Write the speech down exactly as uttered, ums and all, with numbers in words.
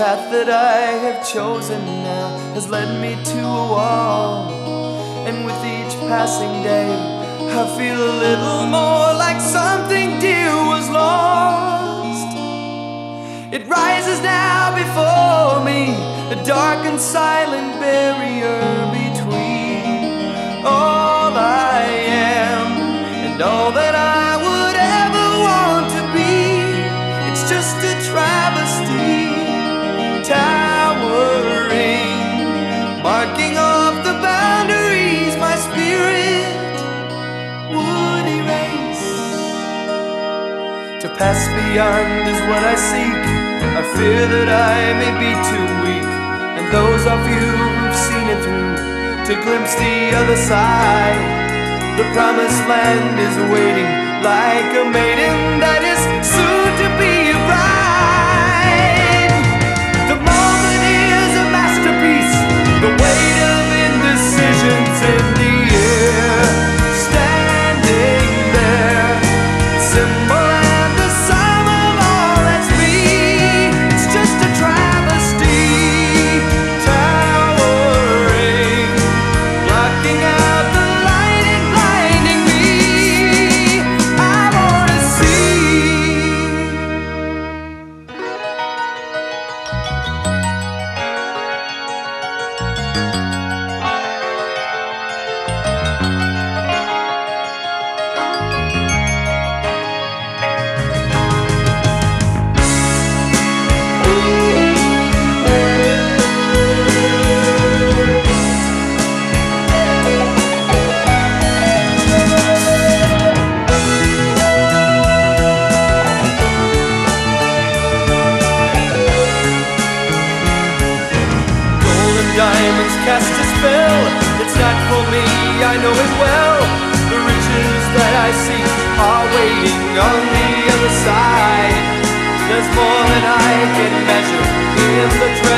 path that I have chosen now has led me to a wall, and with each passing day I feel a little more like something dear was lost. It rises now before me, a dark and silent barrier between all I am and all that I would ever want to be. It's just a travesty, towering, marking off the boundaries my spirit would erase. To pass beyond is what I seek. I fear that I may be too weak, and those of you who've seen it through, to glimpse the other side. The promised land is waiting, like a maiden that is soon to be a bride. The moment is a masterpiece, the weight of indecisions in the air, standing there, symbol and the sum of all that's me. It's just a travesty, towering, blocking out the light and blinding me. I wanna see. Diamonds cast a spell, it's not for me, I know it well. The riches that I seek are waiting on the other side. There's more than I can measure in the treasure